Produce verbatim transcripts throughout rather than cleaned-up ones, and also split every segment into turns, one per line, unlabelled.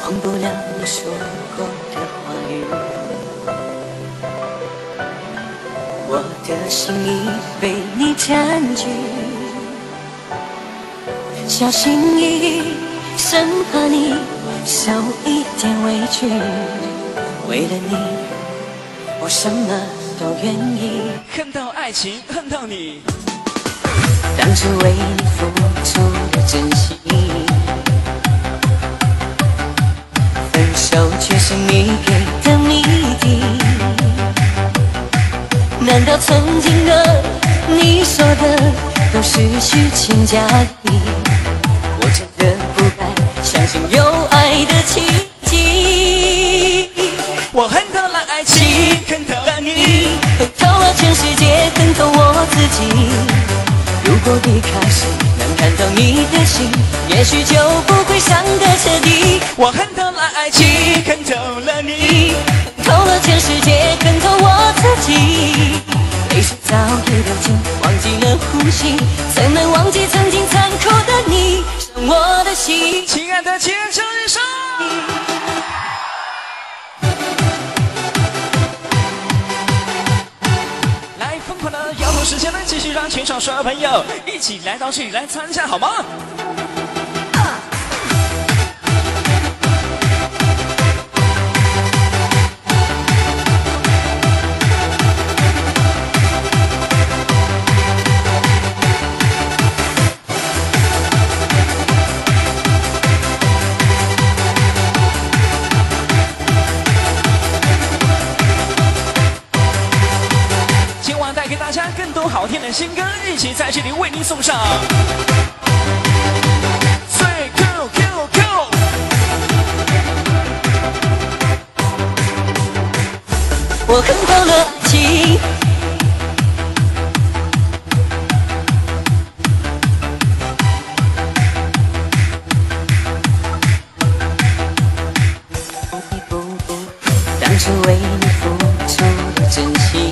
忘不了你说过的话语。我的心已被你占据，小心翼翼，生怕你受一点委屈。为了你，我什么都愿意。
恨到爱情，恨到你。
当初为你付出的真心，分手却是你给的谜底。难道曾经的你说的都是虚情假意？我真的不该相信有爱的奇迹。
我恨透了爱情，恨透了你，
恨透了全世界，恨透我自己。如果离开时能看透你的心，也许就不会伤得彻底。
我恨透了爱情，恨透了你，
恨透了全世界，恨透我自己。泪水早已流尽，忘记了呼吸，怎能忘记曾经残酷的你，伤我的心。
亲爱的，牵手一生。来，疯狂的摇头时间呢，继续让全场所有朋友一起来到这里来参加，好吗？好听的新歌，一起在这里为您送上。最 Q Q Q，
我恨透了爱情，不不不，当初为你付出的真心。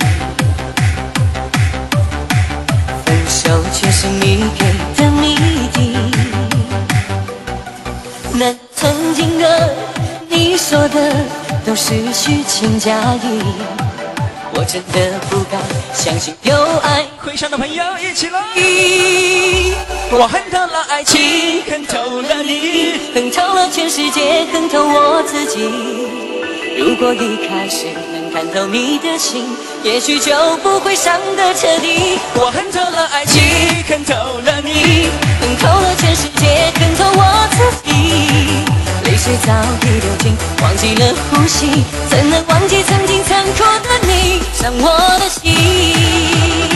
却是你给的谜底。那曾经的你说的都是虚情假意，我真的不该相信有爱。
会场的朋友一起来！我恨透了爱情，恨透了你，
恨透了全世界，恨透我自己。如果离开时能看透你的心，也许就不会伤得彻底。
我恨透了爱情，恨透了你，
恨透了全世界，恨透我自己。泪水早已流尽，忘记了呼吸，怎能忘记曾经残酷的你，伤我的心。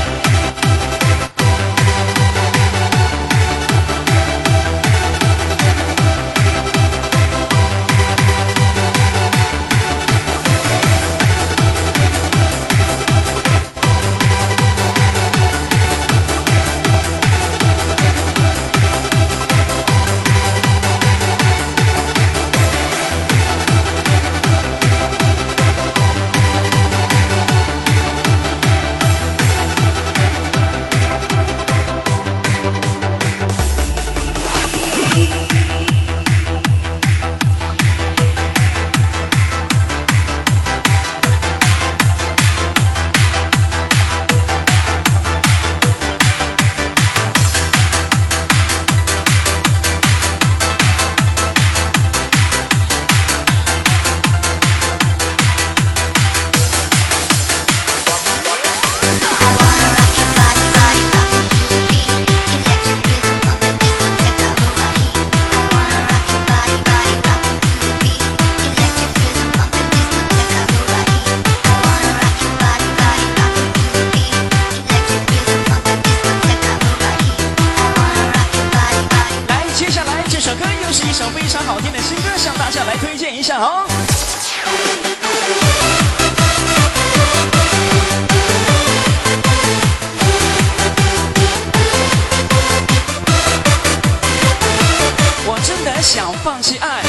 想放弃爱。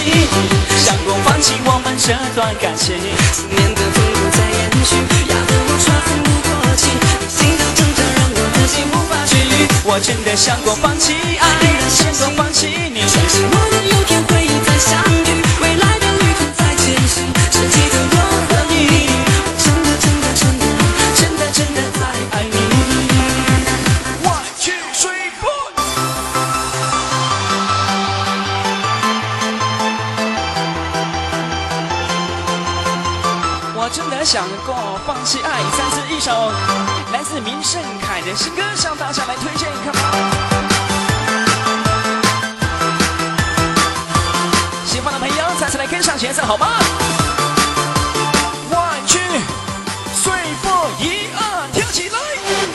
弃，想过放弃我们这段感情。思念的痛苦在延续，压得我喘不过气，你心的挣扎让我的心无法治愈。我真的想过放弃爱，想过放弃你，相信我们有天会再相遇，未来的旅途在前行，只记得我和你，我真的真的真的真的真的在爱你。One two three four。我真的想过放弃爱，三是一首来自明盛凯的新歌，向大家来推荐看吧。喜欢的朋友再次来跟上节奏好吗 ？One two three four， 一二，跳起来！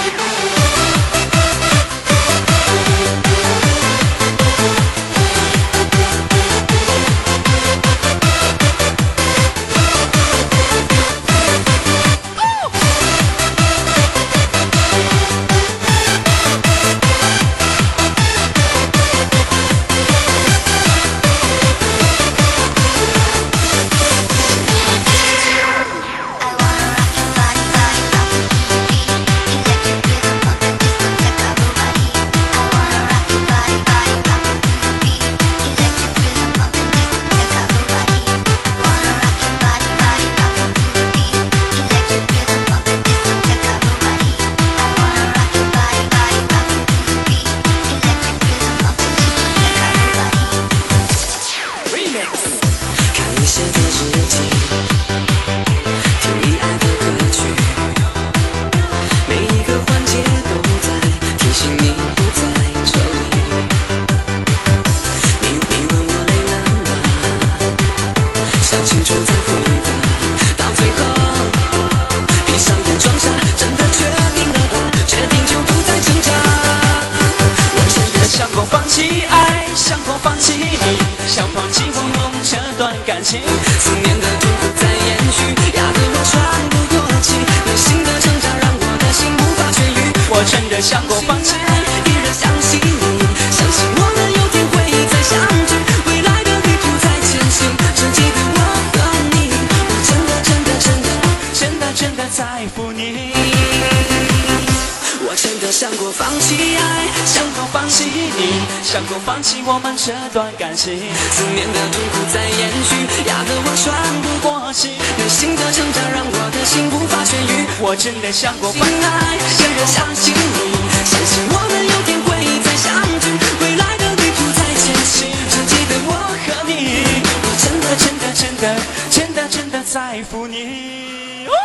思念的痛苦在延续，压得我喘不过气，内心的挣扎让我的心无法痊愈。我真的想过放弃，依然相信你，相信我们有天会再相聚，未来的旅途在前行，只记得我和你，我真的真的真的真的真的在乎你。我真的想过放弃爱，想过放弃你，想过放弃我们这段感情。思念的痛苦在延续，压得我喘不过气，内心的挣扎让我的心无法痊愈。我真的想过放弃爱，依然相信你，相信我们有天会再相聚，未来的旅途在前行，只记得我和你，我真的真的真的真的真的在乎你。哦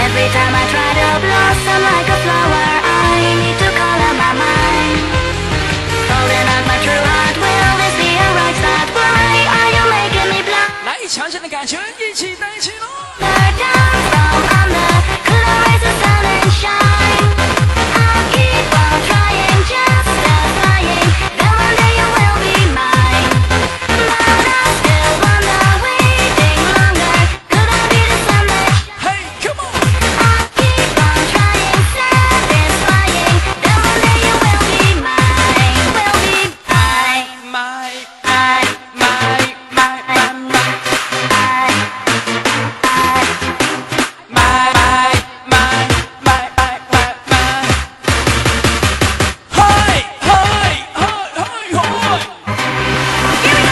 Every time I try to blossom like a flower, I need to color my mind. Holding on my true heart, will this be a right start? Why are you making me blind?
来，强强的感觉，一起带起喽！
Down from under, could I raise the sun and shine? I'll keep on trying, just justifying. Then one day you will be mine. But I still wonder, waiting longer. Could I be the sun that shines?
Hey, come on!
I'll keep on trying, satisfying. Then one day you will be mine, will be mine.
My,
I,
my, my, my, my.
I, I.
My, my, my, my, my, my, my. Hi, hi, hi, hi, hi.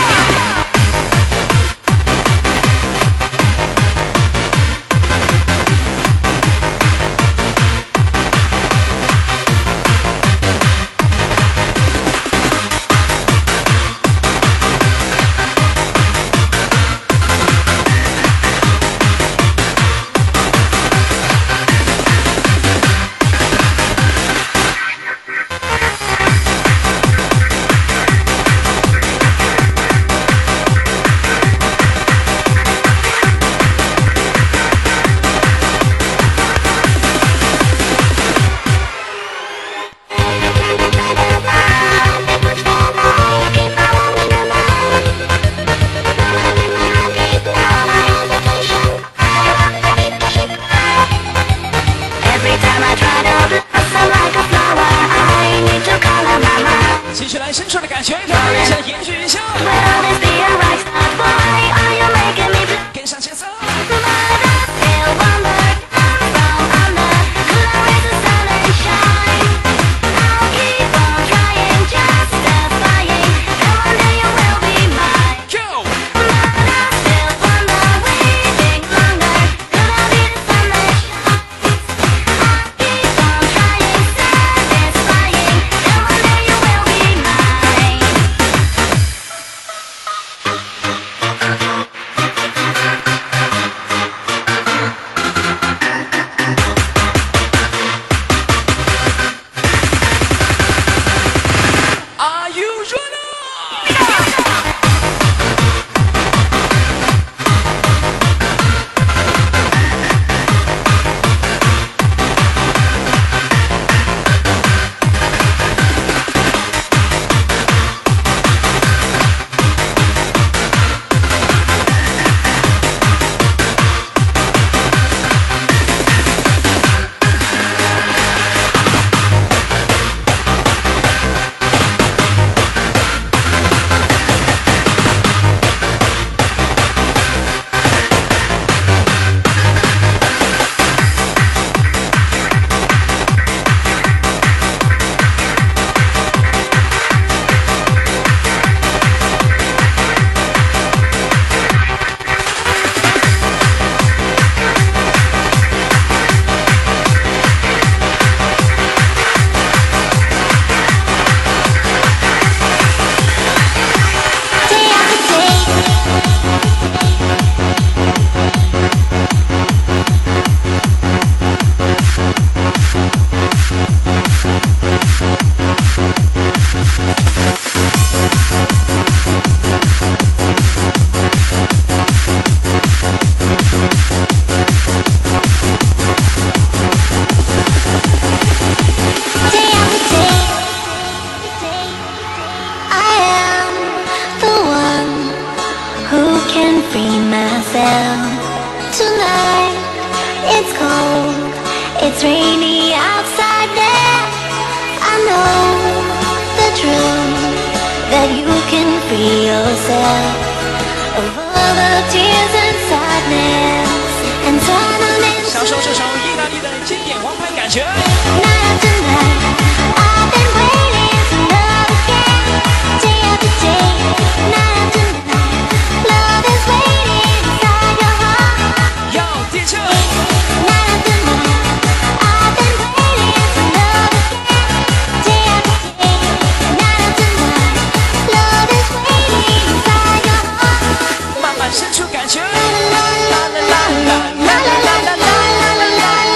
Every time I try to blossom like a flower, I need to color my mind.
继续来深处的感觉，让人想延续一下，
Will this be a right start? Why are you making me blind?
跟上节奏。
But I still wonder, down from under, could I raise the sun and shine? I'll keep on trying, justifying. Then one day you will be mine.
Go!
But I still wonder, waiting longer. Could I be the sun that shines? I'll keep on trying, satisfying. Then one day you will be mine.
Are you ready? 享受这首意大利的经典王牌感觉。 深处感觉，啦啦啦啦啦啦啦啦啦啦啦啦。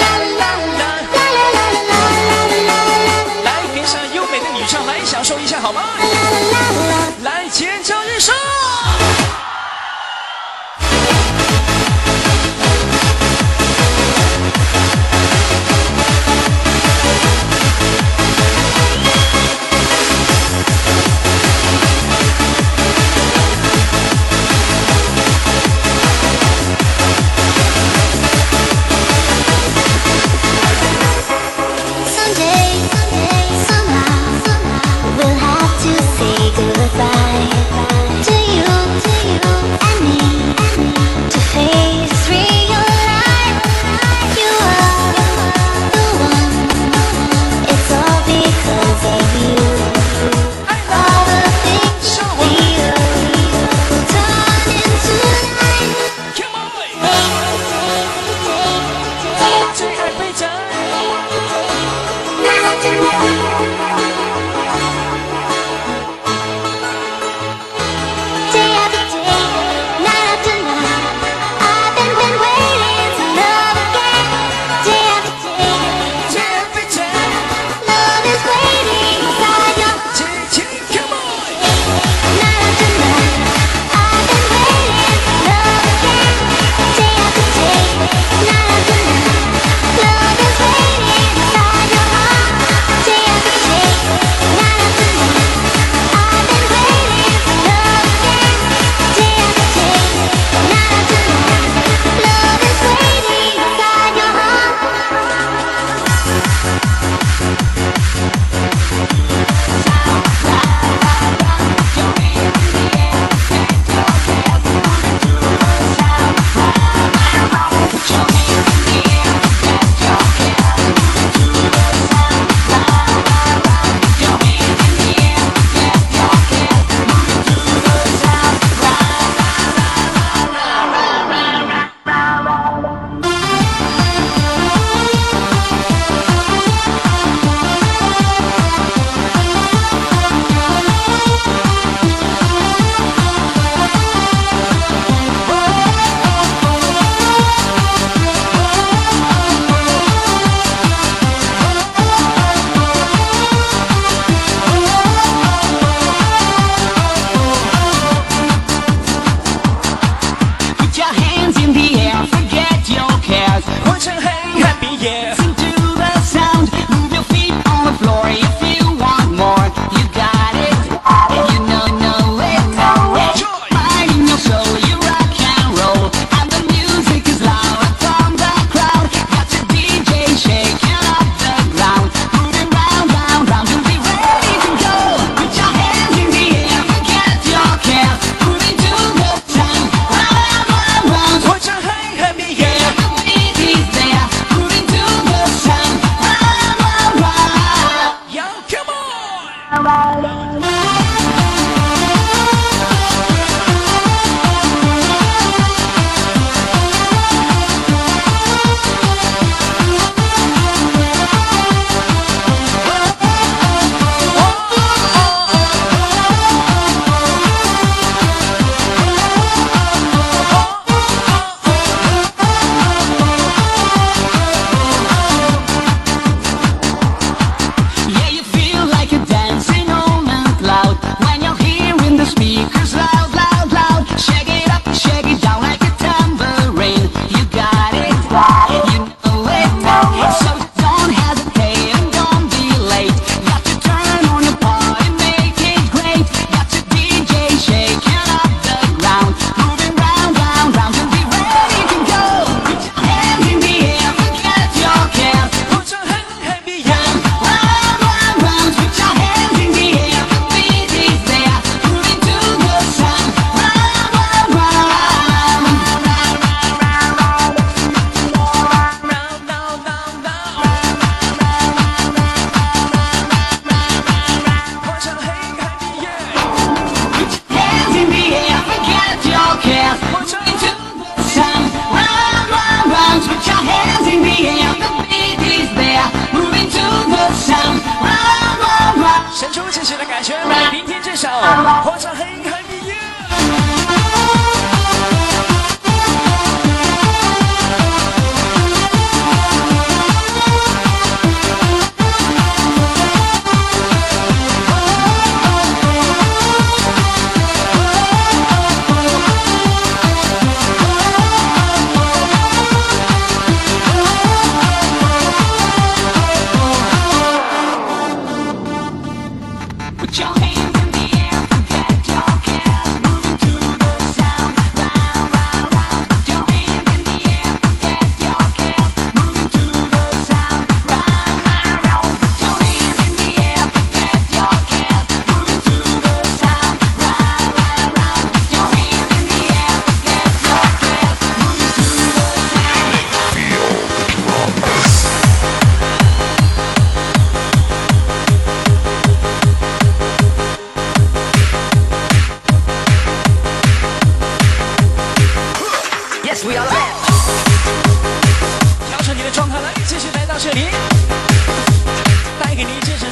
Put your hands in the air, forget your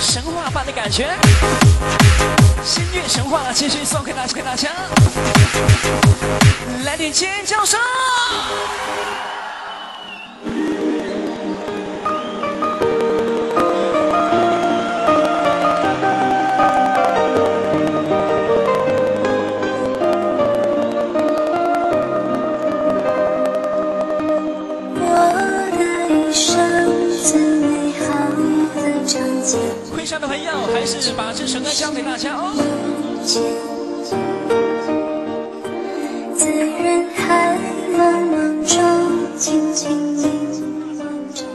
神话般的感觉。星月神话继续送给大家，给大家来点尖叫声。会上的朋友，还是把这首歌交给大家哦。
在人海茫茫中，静静望着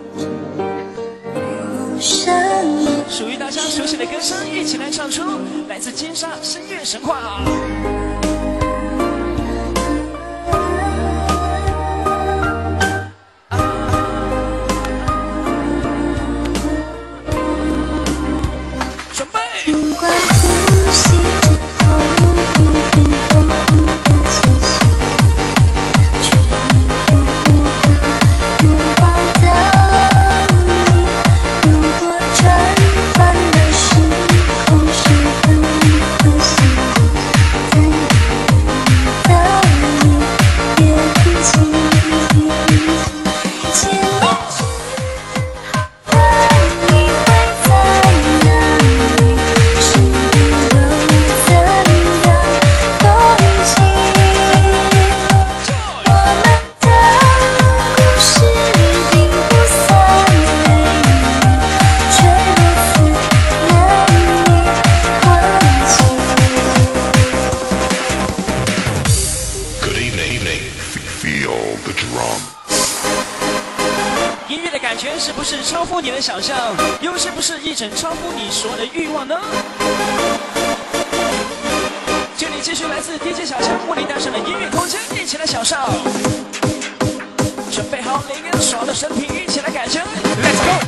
无声。
属于大家熟悉的歌声，一起来唱出来自金沙声乐神话。 音乐的感觉是不是超乎你的想象？又是不是一整超乎你所有的欲望呢？这里继续来自 D J 小强为你带上的音乐空间，一起来享受。准备好灵跟爽的身体，一起来感觉 ，Let's go！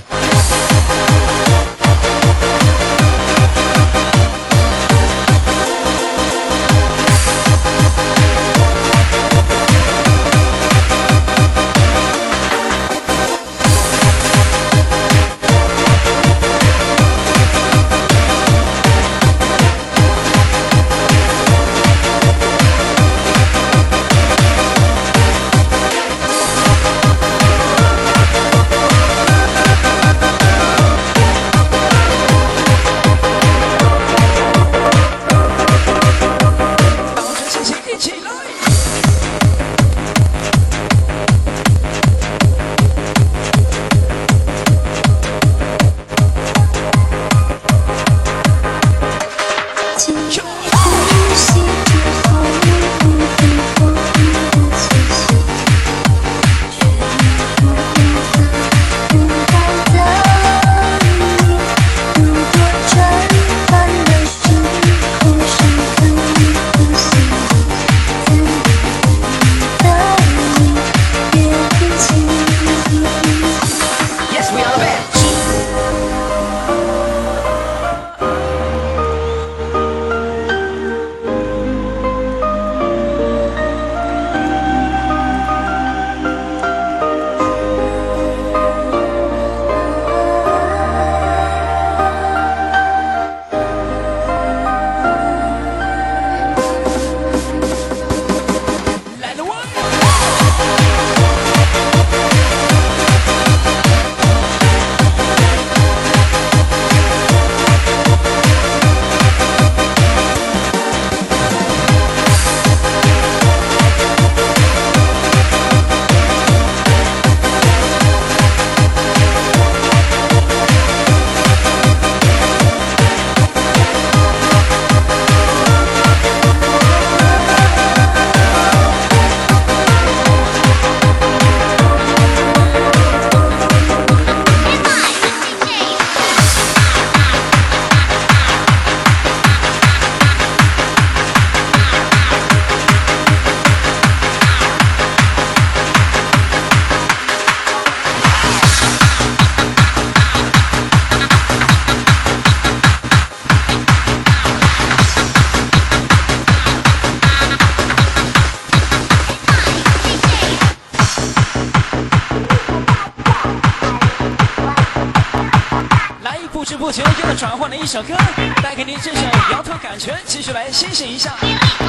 不知不觉又转换了一首歌，带给您这首摇头感觉，继续来欣赏一下。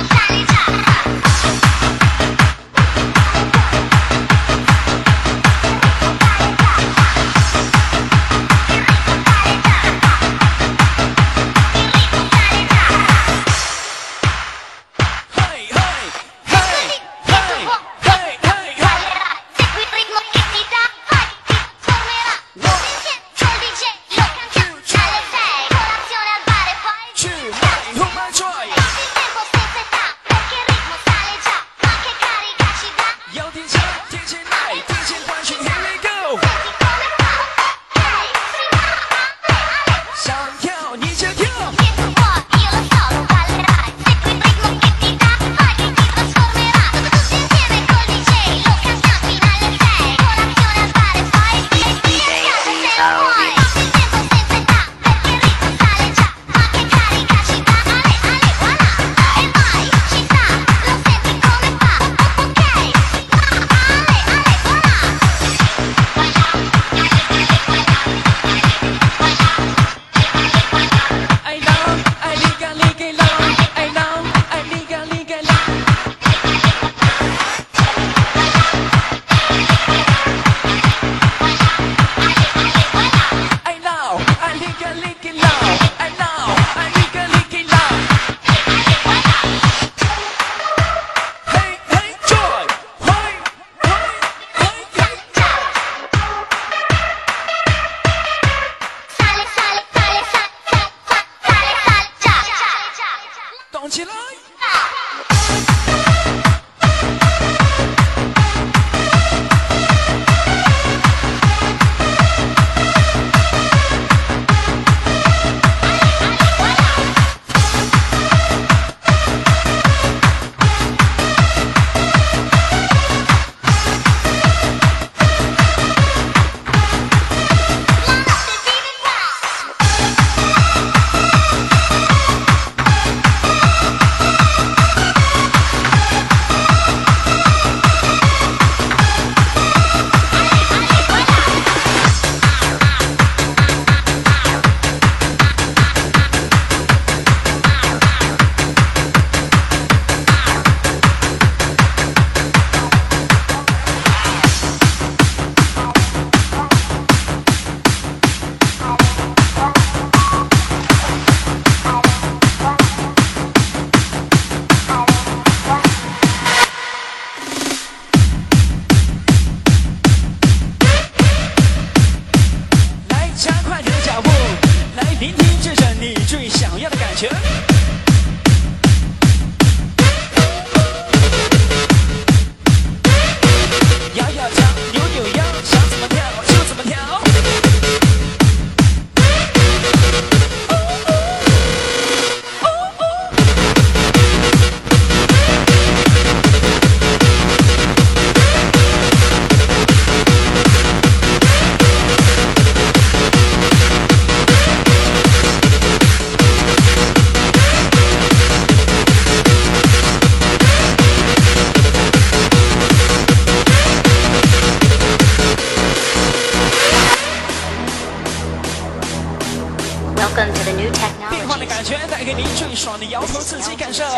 变化的感觉带给您最爽的摇头刺激感受。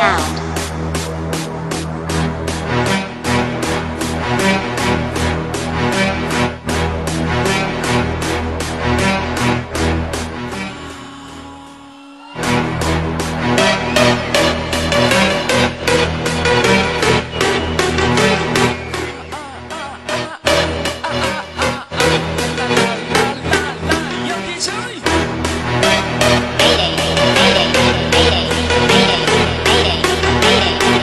Mayday, mayday, mayday, mayday, mayday, mayday, mayday.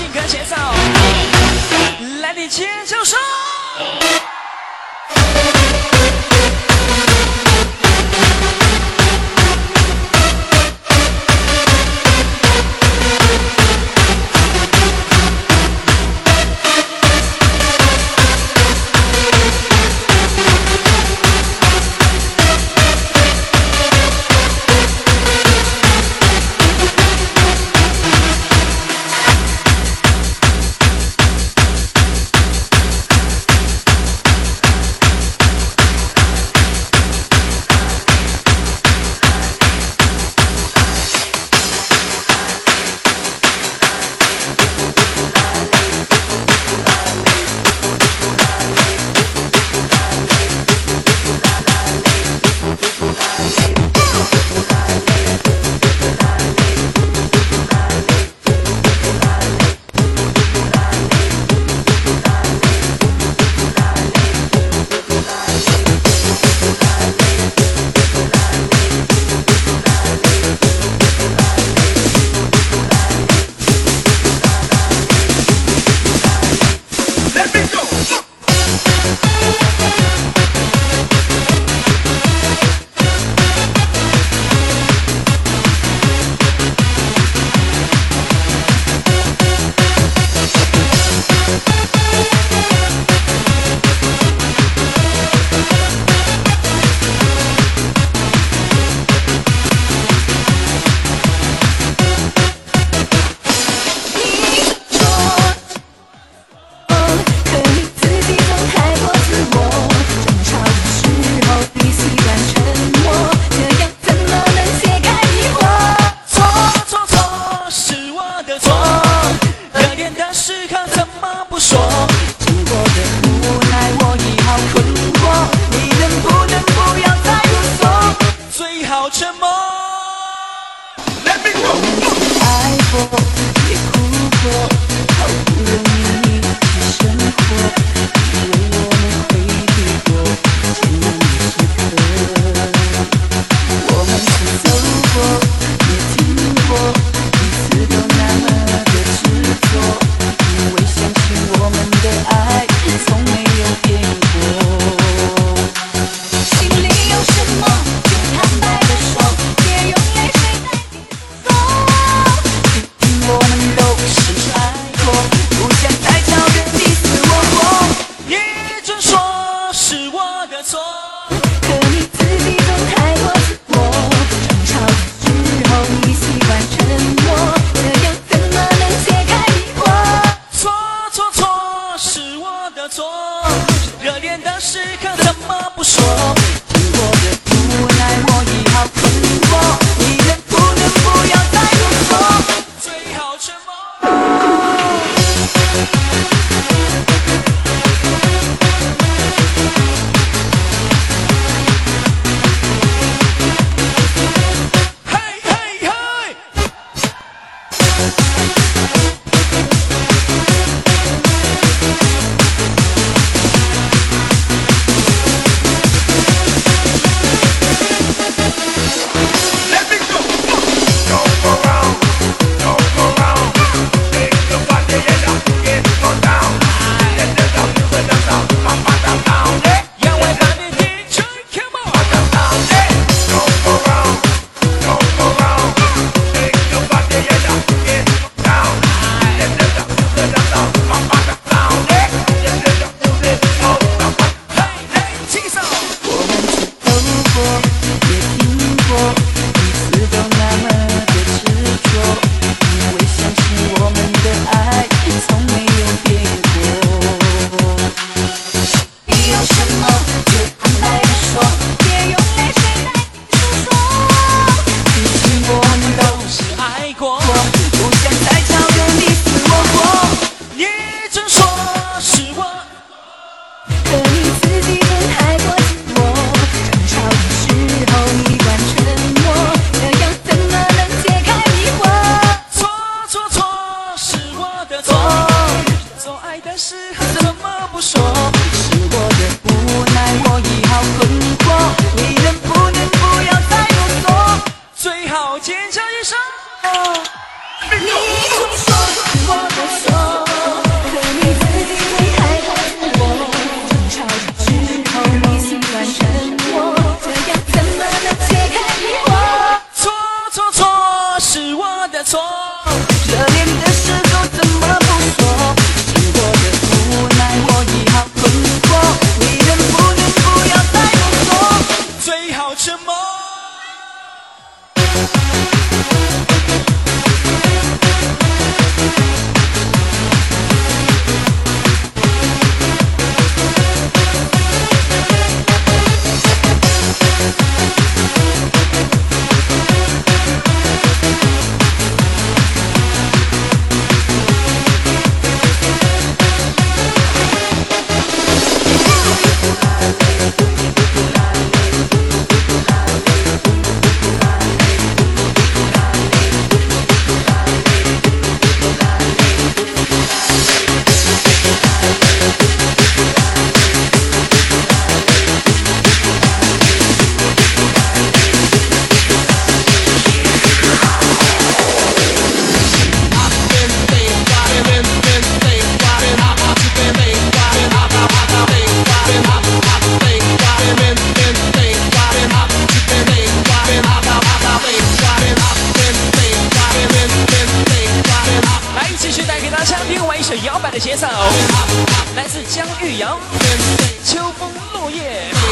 性跟节奏，来点尖叫声。
你说我的说
给大家另外一首摇摆的节奏，来自姜玉阳，《秋风落叶》。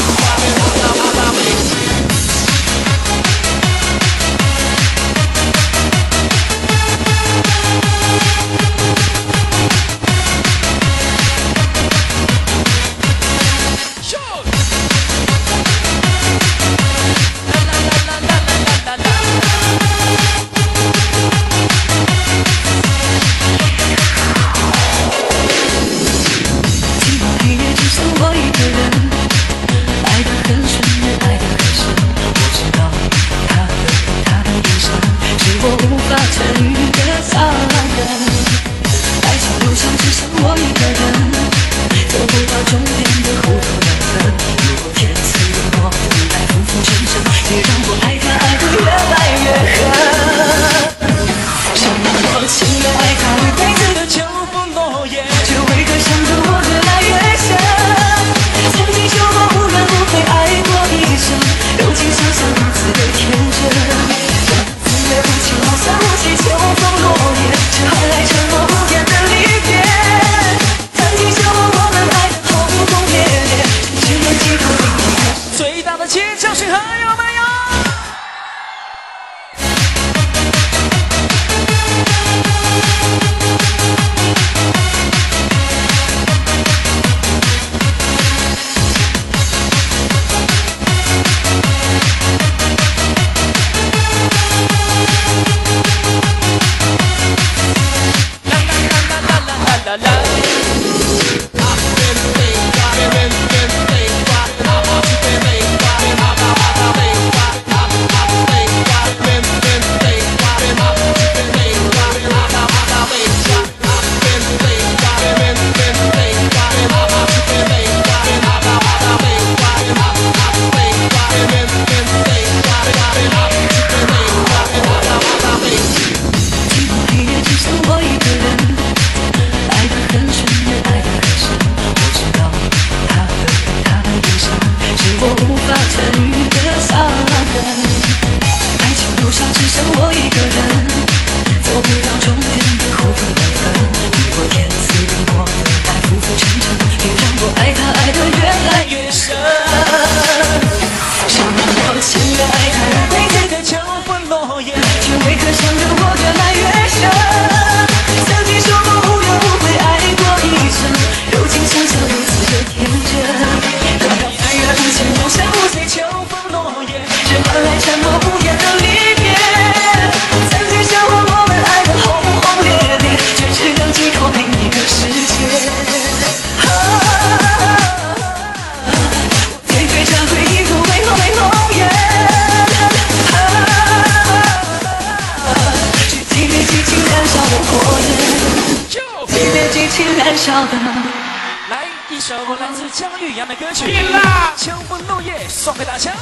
来一首来自姜玉阳的歌曲《秋风落叶》，送给大家。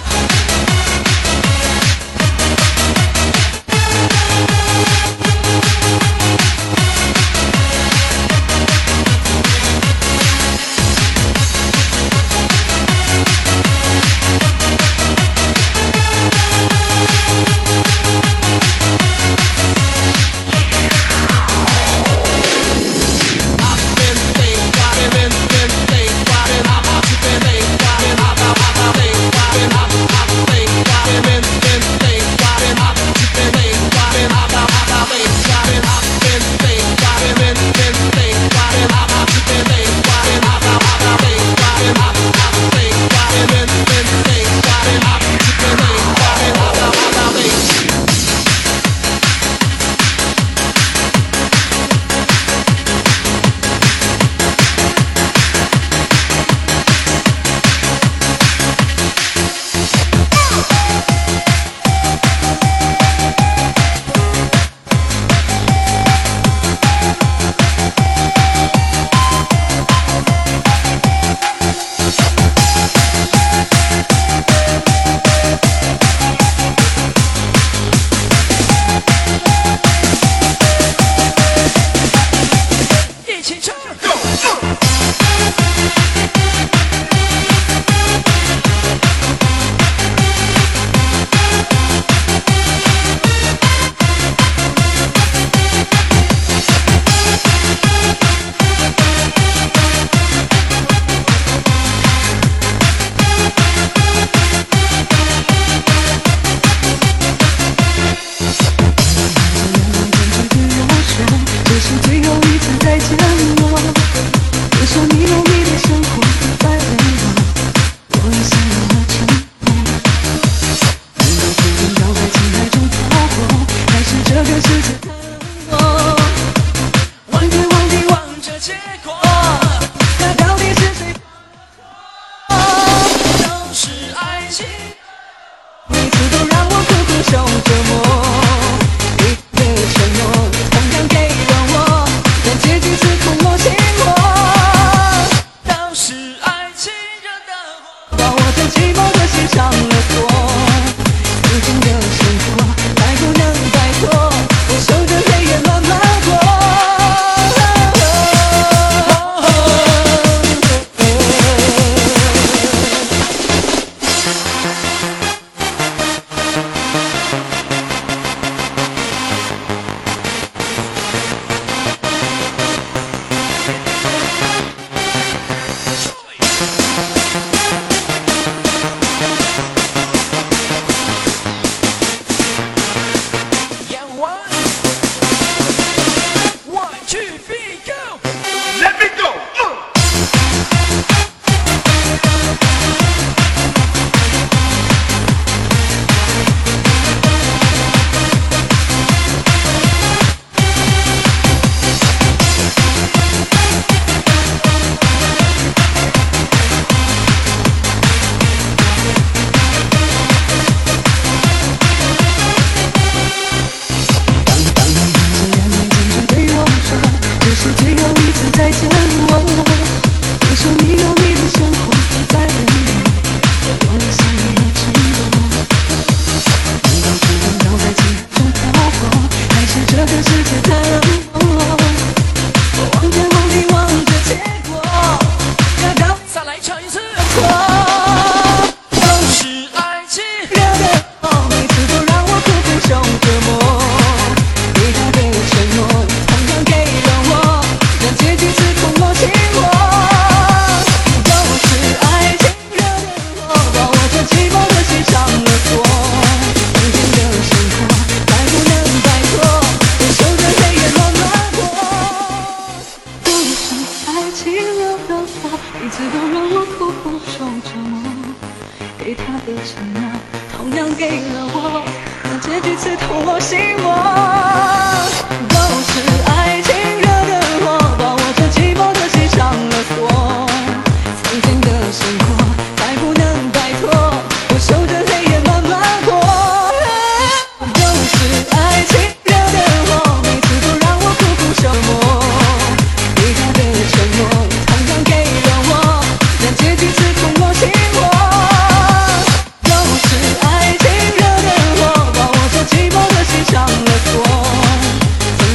只有一直在见我。你说你有你的生活，不在乎你，我也想你的承诺。难道只能留在记忆中漂泊，还是这个世界太冷漠？我望着梦里望着结果，要到再来唱一次。都是爱情惹的祸，每次都让我苦苦受折磨。给他的承诺，同样给了我，让结局是痛我心窝。都是爱情惹的祸，把我这寂寞的心上了锁。曾经的生活，再不能摆脱，我守着黑夜慢慢过。都是爱情惹的祸，一直都让我苦苦受折磨。给他的承诺，同样给了我，让结局刺痛我心窝。都是爱情惹的祸，把我这寂寞的心上了锁。曾经的生活，再不能摆脱，我守着黑夜慢慢过。都是爱情惹的祸，每次都让我苦苦受磨。给他的承诺，同样给了我，让结局刺痛我心窝。都是爱情惹的祸，把我这寂寞的心上了锁。曾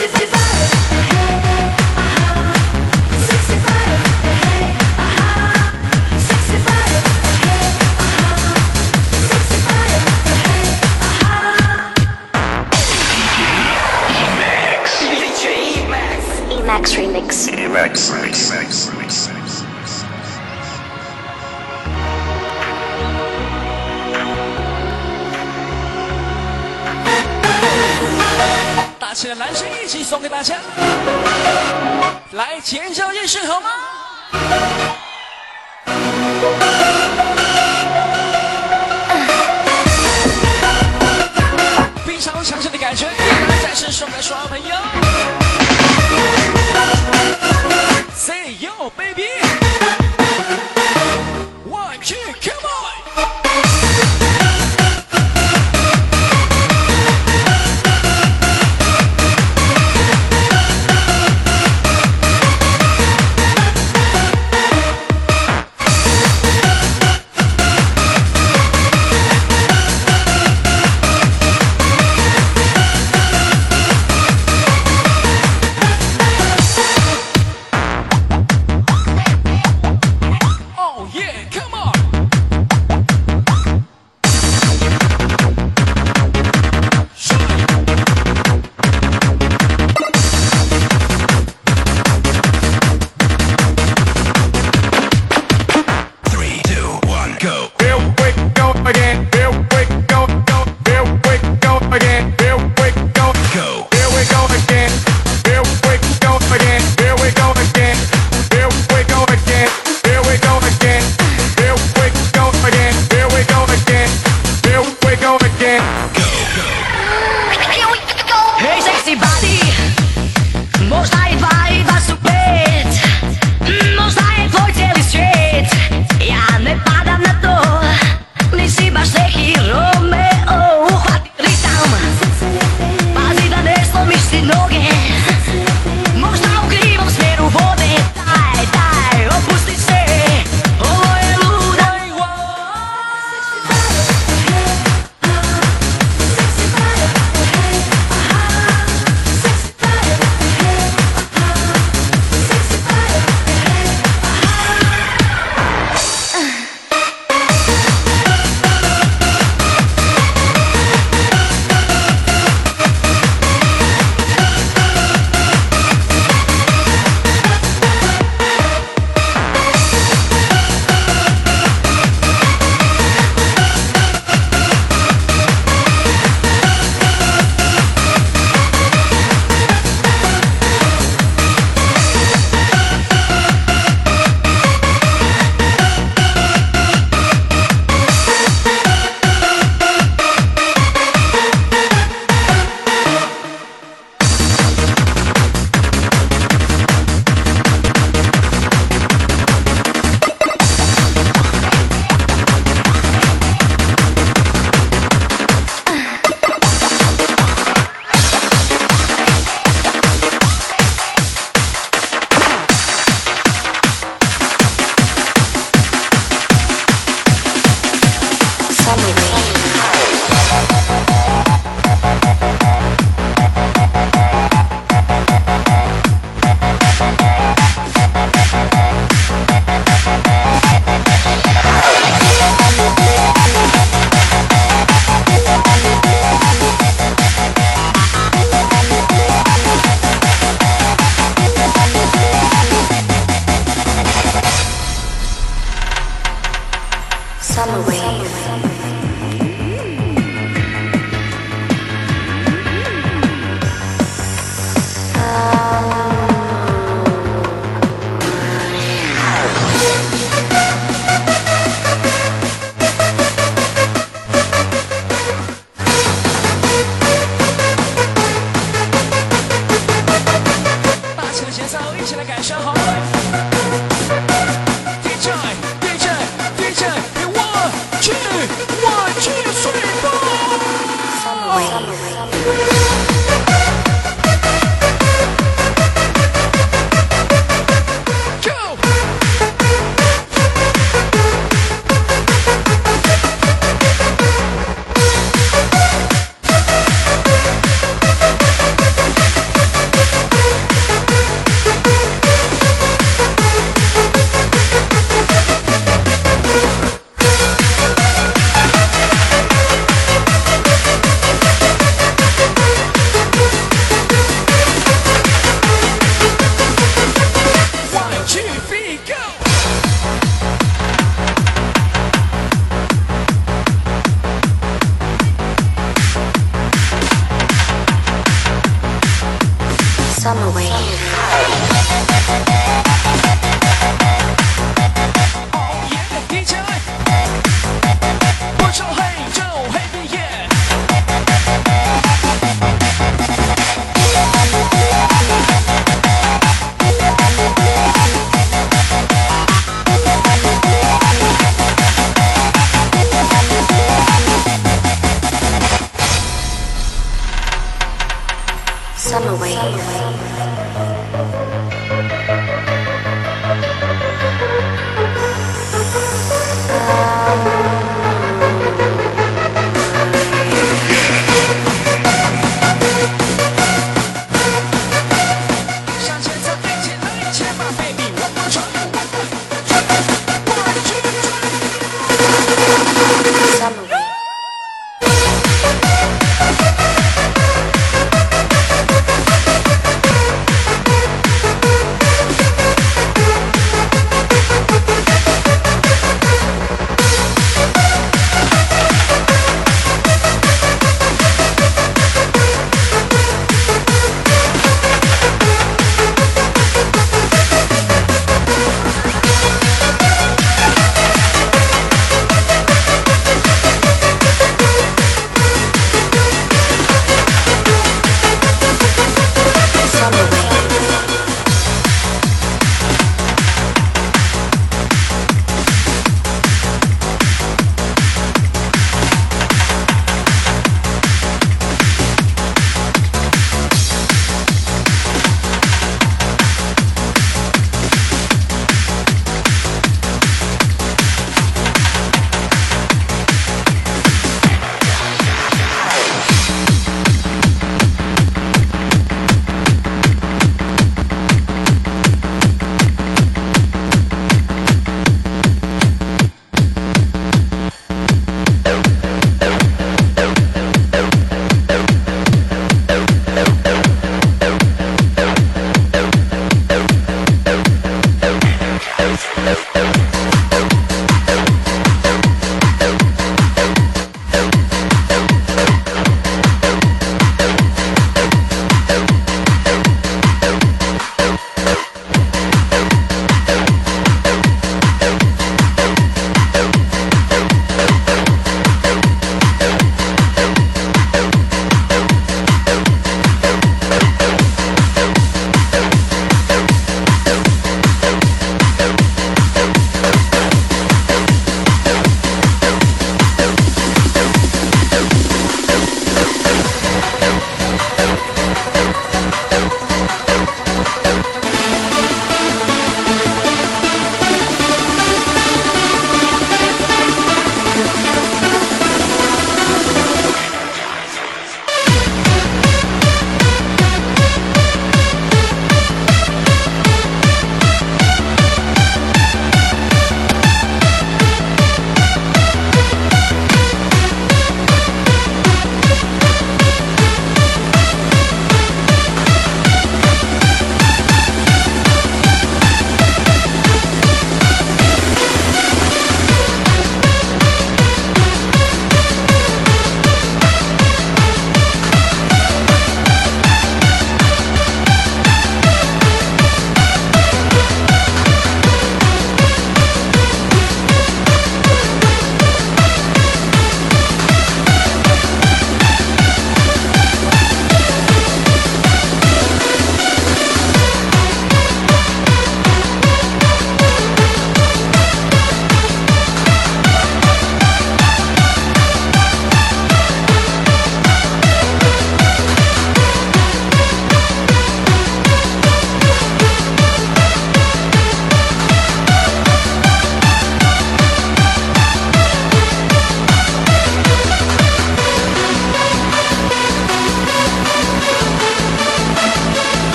Emax Remix.
Emax Remix. Remix.
大气的男生一起送给大家，来尖叫一声好吗？非常强劲的感觉，依然再次送给所有朋友。Say yo baby， one two come on。
wave.
D J 我超黑就黑毕业
Summer wave.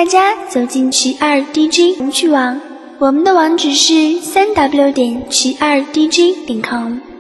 大家走进七二 D J 红曲网，我们的网址是 三 w 点七二 D J 点 com。